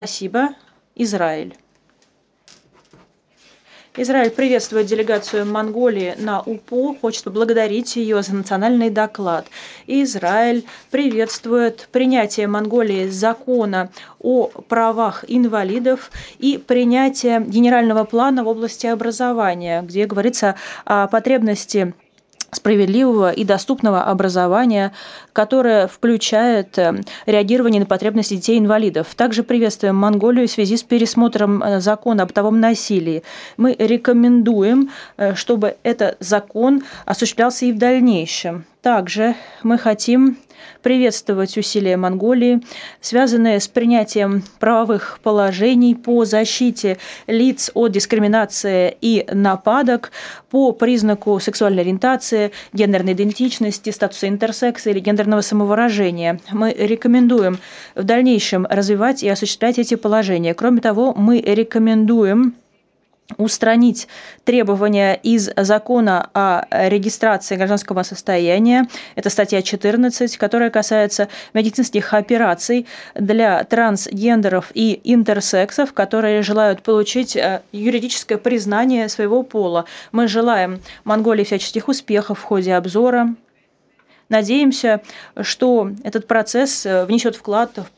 Спасибо. Израиль. Израиль приветствует делегацию Монголии на УПО, хочет поблагодарить ее за национальный доклад. Израиль приветствует принятие Монголии закона о правах инвалидов и принятие генерального плана в области образования, где говорится о потребности справедливого и доступного образования, которое включает реагирование на потребности детей-инвалидов. Также приветствуем Монголию в связи с пересмотром закона о бытовом насилии. Мы рекомендуем, чтобы этот закон осуществлялся и в дальнейшем. Также мы хотим приветствовать усилия Монголии, связанные с принятием правовых положений по защите лиц от дискриминации и нападок по признаку сексуальной ориентации, гендерной идентичности, статуса интерсекса или гендерного самовыражения. Мы рекомендуем в дальнейшем развивать и осуществлять эти положения. Кроме того, мы рекомендуем устранить требования из закона о регистрации гражданского состояния, это статья 14, которая касается медицинских операций для трансгендеров и интерсексов, которые желают получить юридическое признание своего пола. Мы желаем Монголии всяческих успехов в ходе обзора. Надеемся, что этот процесс внесет вклад в